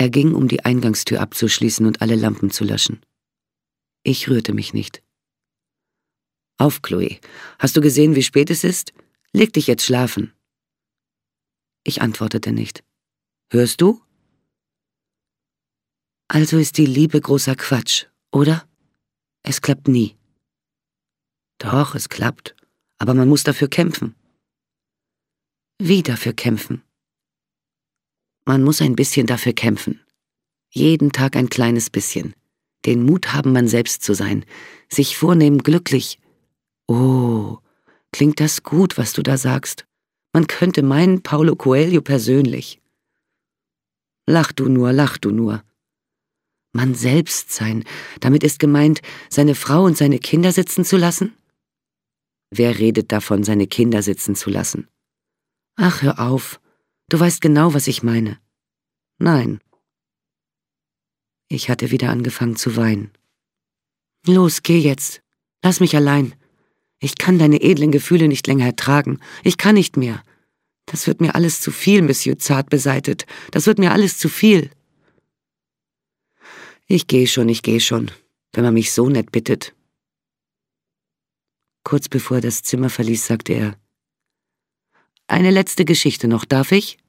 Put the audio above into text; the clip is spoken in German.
Er ging, um die Eingangstür abzuschließen und alle Lampen zu löschen. Ich rührte mich nicht. »Auf, Chloe. Hast du gesehen, wie spät es ist? Leg dich jetzt schlafen.« Ich antwortete nicht. »Hörst du?« »Also ist die Liebe großer Quatsch, oder? Es klappt nie.« »Doch, es klappt. Aber man muss dafür kämpfen.« »Wie dafür kämpfen?« »Man muss ein bisschen dafür kämpfen. Jeden Tag ein kleines bisschen. Den Mut haben, man selbst zu sein. Sich vornehmen, glücklich. Oh, klingt das gut, was du da sagst. Man könnte meinen, Paulo Coelho persönlich. Lach du nur. Man selbst sein, damit ist gemeint, seine Frau und seine Kinder sitzen zu lassen? Wer redet davon, seine Kinder sitzen zu lassen? Ach, hör auf. Du weißt genau, was ich meine. Nein. Ich hatte wieder angefangen zu weinen. Los, geh jetzt. Lass mich allein. Ich kann deine edlen Gefühle nicht länger ertragen. Ich kann nicht mehr. Das wird mir alles zu viel, Monsieur Zart beseitet. Das wird mir alles zu viel. Ich geh schon, wenn man mich so nett bittet. Kurz bevor er das Zimmer verließ, sagte er: »Eine letzte Geschichte noch, darf ich?«